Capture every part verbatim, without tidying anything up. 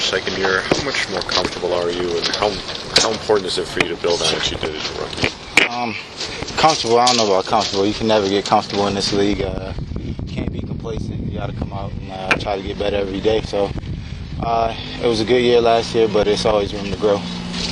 second year. How much more comfortable are you, and how how important is it for you to build on what you did as a rookie? Um, comfortable, I don't know about comfortable. You can never get comfortable in this league. Uh, you can't be complacent. You got to come out and uh, try to get better every day. So uh, it was a good year last year, but it's always room to grow.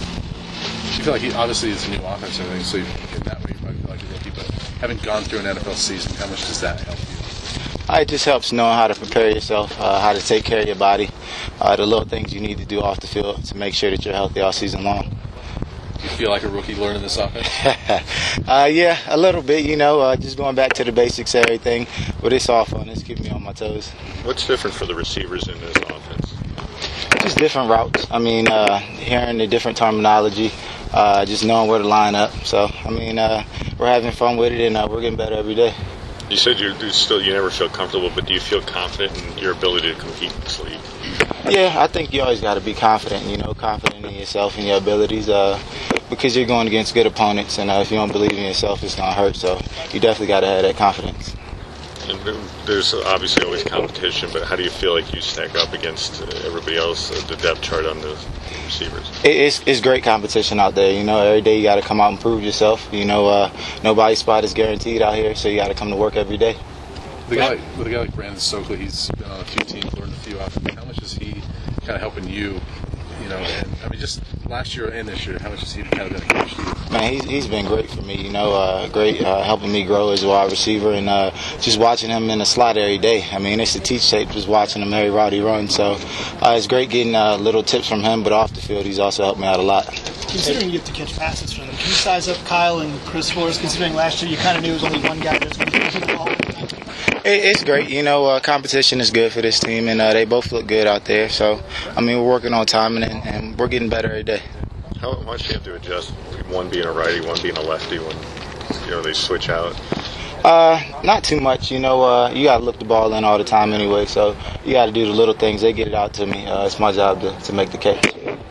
You feel like he, obviously it's a new offense and everything, so you, in that way you probably feel like a rookie, but having gone through an N F L season, how much does that help you? Uh, it just helps knowing how to prepare yourself, uh, how to take care of your body, uh, the little things you need to do off the field to make sure that you're healthy all season long. Do you feel like a rookie learning this offense? uh, yeah, a little bit, you know, uh, just going back to the basics, everything. But it's all fun. It's keeping me on my toes. What's different for the receivers in this offense? Just different routes. I mean, uh, hearing the different terminology, uh, just knowing where to line up. So, I mean, uh, we're having fun with it, and uh, we're getting better every day. You said you still you never feel comfortable, but do you feel confident in your ability to compete in this league? Yeah, I think you always got to be confident, you know, confident in yourself and your abilities, uh, because you're going against good opponents, and uh, if you don't believe in yourself, it's going to hurt. So you definitely got to have that confidence. And there's obviously always competition, but how do you feel like you stack up against everybody else, the depth chart on the receivers? It's it's great competition out there. You know, every day you got to come out and prove yourself. You know, uh, nobody's spot is guaranteed out here, so you got to come to work every day. With a guy, like, with a guy like Brandon Stokely, he's been on a few teams, learned a few off. How much is he kind of helping you? You know, and I mean, just last year and this year, how much has he kind of been a coach to you? Man, he's he's been great for me. You know, uh, great uh, helping me grow as a wide receiver, and uh, just watching him in the slot every day. I mean, it's a teach tape just watching him every route he runs. So uh, it's great getting uh, little tips from him, but off the field, he's also helped me out a lot. Considering you have to catch passes from them, can you size up Kyle and Chris Flores? Considering last year you kind of knew it was only one guy that's going to get the ball. It's great. You know, uh, competition is good for this team, and uh, they both look good out there. So, I mean, we're working on timing, and, and we're getting better every day. How much do you have to adjust, one being a righty, one being a lefty, when you know they switch out? Uh, not too much. You know, uh, you got to look the ball in all the time anyway, so you got to do the little things. They get it out to me. Uh, it's my job to, to make the catch.